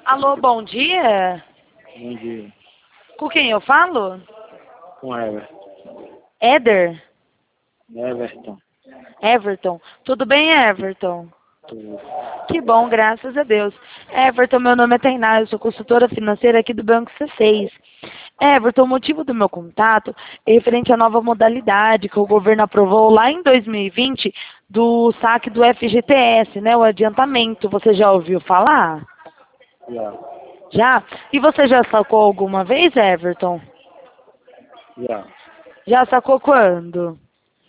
Alô, bom dia. Bom dia. Com quem eu falo? Com Everton. Éder? Everton. Everton. Tudo bem, Everton? Tudo. Que bom, graças a Deus. Everton, meu nome é Tainá, eu sou consultora financeira aqui do Banco C6. Everton, o motivo do meu contato é referente à nova modalidade que o governo aprovou lá em 2020 do saque do FGTS, né, o adiantamento. Você já ouviu falar? Já. Já? E você já sacou alguma vez, Everton? Já. Já sacou quando?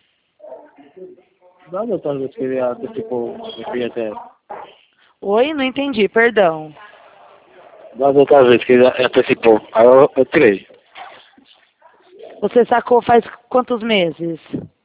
Da outra vez que ele antecipou o FGTS. Oi, não entendi, perdão. Da outra vez que ele antecipou. Aí eu tirei. Você sacou faz quantos meses?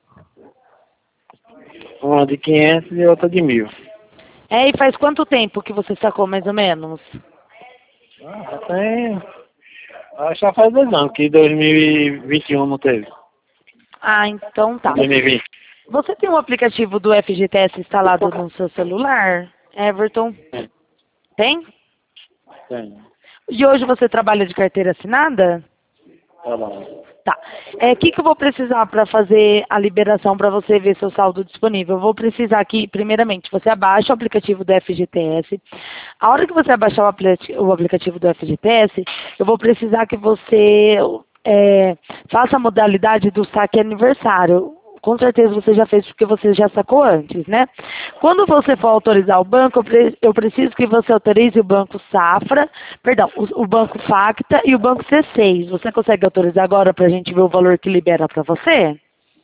Uma de 500 e outra de 1.000. É, e faz quanto tempo que você sacou, mais ou menos? Já tem... Acho que já faz 2 anos que 2021 não teve. Ah, então tá. 2020. Você tem um aplicativo do FGTS instalado no seu celular, Everton? Tem? Tem. E hoje você trabalha de carteira assinada? Tá bom. Tá. O que eu vou precisar para fazer a liberação para você ver seu saldo disponível? Eu vou precisar que, primeiramente, você abaixe o aplicativo do FGTS. A hora que você abaixar o aplicativo do FGTS, eu vou precisar que você faça a modalidade do saque aniversário. Com certeza você já fez porque você já sacou antes, né? Quando você for autorizar o banco, eu preciso que você autorize o Banco Safra, perdão, o Banco Facta e o Banco C6. Você consegue autorizar agora para a gente ver o valor que libera para você?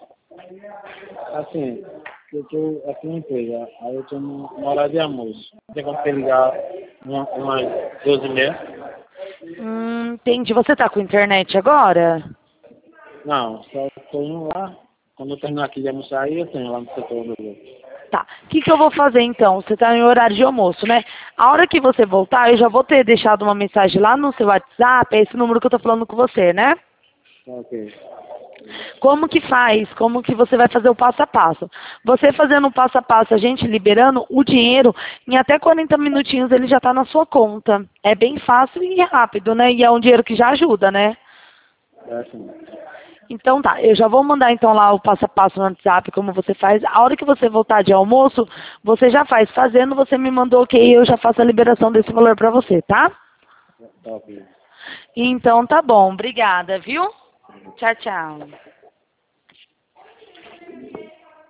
Assim, eu tô aqui na empresa. Aí eu tô no horário de almoço. Tem como você ligar umas 12h30? Entendi. Você tá com internet agora? Não, só tô indo lá. Quando eu terminar aqui de almoçar, aí eu tenho lá no setor do grupo. Tá. O que eu vou fazer então? Você está em horário de almoço, né? A hora que você voltar, eu já vou ter deixado uma mensagem lá no seu WhatsApp, é esse número que eu tô falando com você, né? Ok. Como que faz? Como que você vai fazer o passo a passo? Você fazendo o passo a passo, a gente liberando o dinheiro, em até 40 minutinhos ele já está na sua conta. É bem fácil e rápido, né? E é um dinheiro que já ajuda, né? É assim. Então tá, eu já vou mandar então lá o passo a passo no WhatsApp, como você faz. A hora que você voltar de almoço, você já faz. Fazendo, você me mandou ok, eu já faço a liberação desse valor pra você, tá? Tá ok. Então tá bom, obrigada, viu? Tchau, tchau.